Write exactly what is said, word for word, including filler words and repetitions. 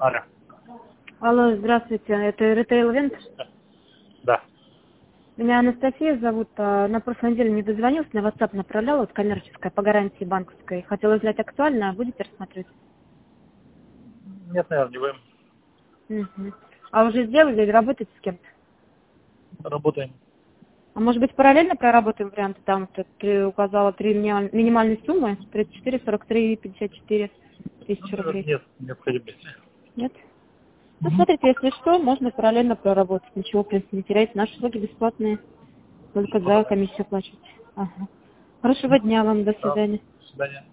Алло. Алло, здравствуйте, это Retail Event? Да. Меня Анастасия зовут. а, На прошлой неделе не дозвонилась, на WhatsApp направляла, вот коммерческая, по гарантии банковской. Хотела узнать актуально, а будете рассматривать? Нет, наверное, не будем. Мгм. А уже сделали или работаете с кем-то? Работаем. А может быть, параллельно проработаем варианты? Там вот ты указала три минималь- минимальные суммы, тридцать четыре, сорок три, пятьдесят четыре Ну, тысячи наверное, рублей. нет необходимости. Нет? Ну, смотрите, если что, можно параллельно проработать. Ничего, в принципе, не теряете. Наши услуги бесплатные, только Ну, за давай. комиссию плачете. Ага. Хорошего дня вам, до Да. свидания. До свидания.